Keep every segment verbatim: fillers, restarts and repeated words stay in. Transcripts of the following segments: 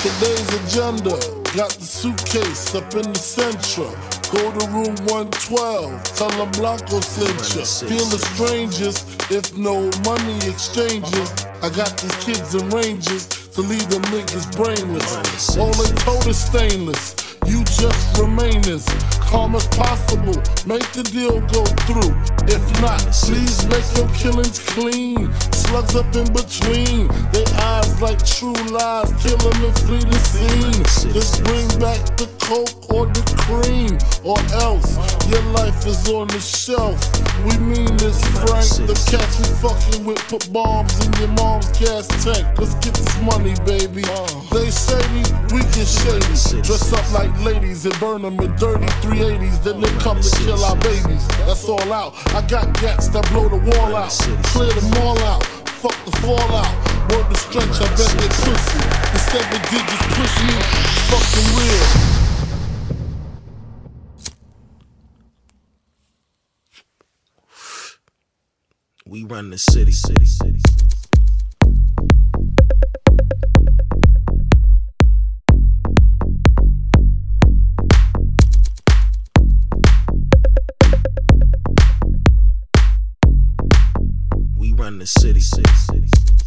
Today's agenda, got the suitcase up in the Centra. Go to room one twelve, tell them Blanco sent ya. Feel the strangest, if no money exchanges. I got these kids in ranges to leave them niggas brainless. All they told is stainless, you just remain as calm as possible. Make the deal go through. If not, please make your killings clean. Slugs up in between, they eyes like true lies. Kill them and flee the scene. Just bring back the coke or the cream, or else your life is on the shelf. We mean this, Frank. The cats we fucking with put bombs in your mom's gas tank. Let's get this money, baby. They shady, we get shady. Dress up like ladies and burn them with dirty three eighties. Then they come to kill our babies. That's all out. I got gats that blow the wall out. Clear them all out. Fuck the fallout. Word the stretch, I bet they pussy. The seven digits push me. Fucking real. We run the city, city, city. We run the city, city, city.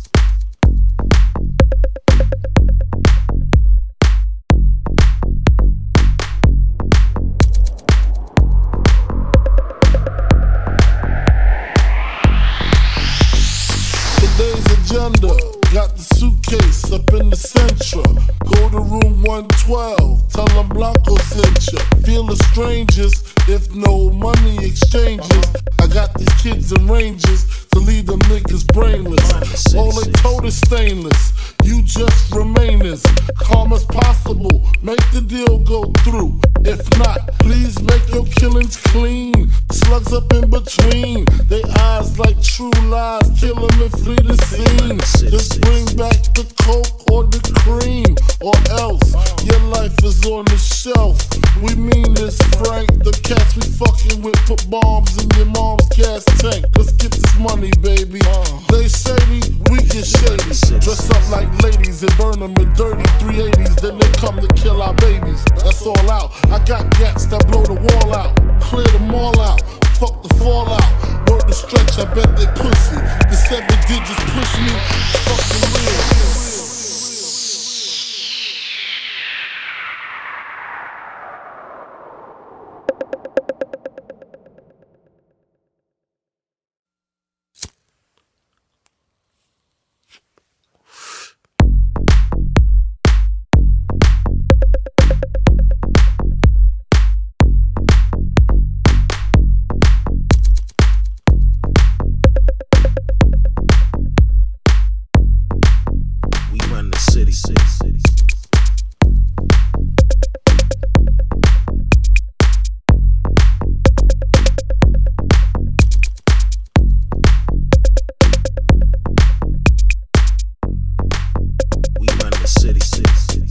Today's agenda, got the suitcase up in the Centra. Go to room one twelve, tell them Blanco sent ya. Feel the strangest, if no money exchanges. I got these kids in ranges to leave them niggas brainless. All they told is stainless, you just remain as calm as possible. Make the deal go through. If not, please make your killings clean. Slugs up in between, they eyes like true lies. Kill them and flee the scene. Just bring back the coke or the cream, or else your life is on the shelf. We mean this, Frank. The cats we fucking with put bombs in your mom's gas tank. Let's get this money, baby. They shady, we get shady. Dress up like ladies and burn them with dirty three eighties. Then they come to kill our babies. That's all out. I got gats that blow the wall out. Clear them all out. Fuck the fallout. Word the stretch, I bet they pussy. The seven digits push me. Fucking real. City, city, city. We run the city, city, city.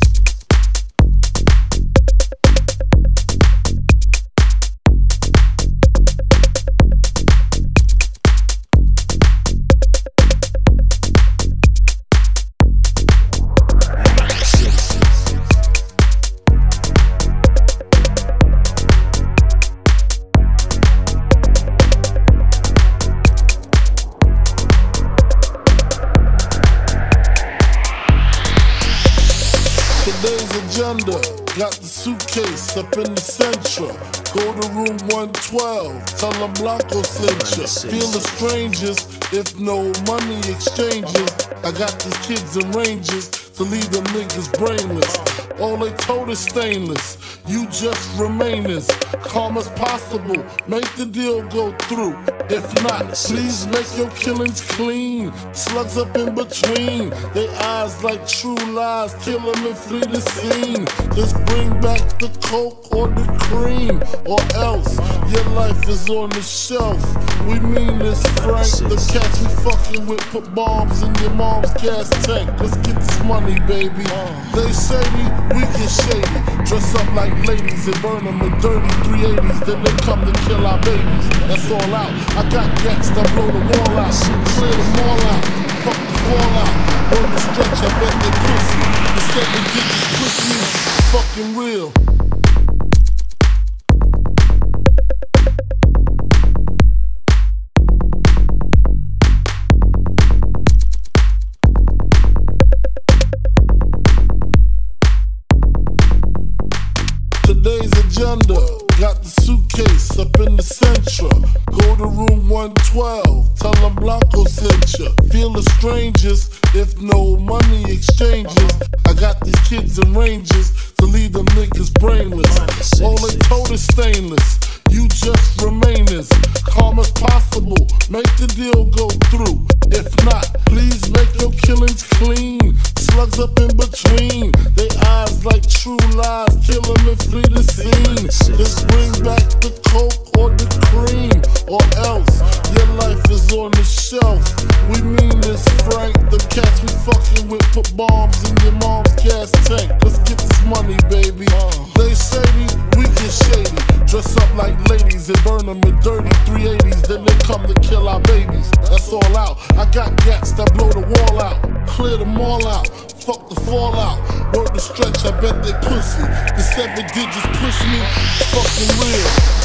Today's agenda, got the suitcase up in the Centra. Go to room one twelve, tell them Blanco sent ya. Feel the strangest, if no money exchanges. I got these kids in ranges to leave them niggas brainless. All they told is stainless, you just remain as calm as possible. Make the deal go through. If not, please make your killings clean. Slugs up in between, they eyes like true lies. Kill them and flee the scene. Just bring back the coke or the cream, or else your life is on the shelf. We mean this, Frank. The cats we fucking with put bombs in your mom's gas tank. Let's get this money, baby. They shady, we get shady. Dress up like ladies and burn them with dirty three eighties. Then they come to kill our babies. That's all out. I got gats that blow the wall out. Clear them all out. Fuck the fallout. Word the stretch, I bet they pussy. seven digits push me, fucking real. Today's agenda, got the suitcase up in the Centra. Go to room one twelve, tell them Blanco sent ya. Feel the strangest if no money exchanges. I got these kids in ranges to leave them niggas brainless. All they told is stainless, you just remain as calm as possible. Make the deal go through. If not, please make your killings clean. Slugs up in between, they eyes like true lies, kill them and flee the scene. Just bring back the coke or the cream, or else your life is on the shelf. We mean this, Frank. The cats we fucking with put bombs in your mom's gas tank. Let's get this money, baby. They shady, we get shady. Dress up like ladies and burn them in dirty three eighties. Then they come to kill our babies. That's all out. I got gats that blow the wall out. Clear them all out. Fuck the fallout. Word the stretch, I bet they pussy. The seven digits push me, fucking real.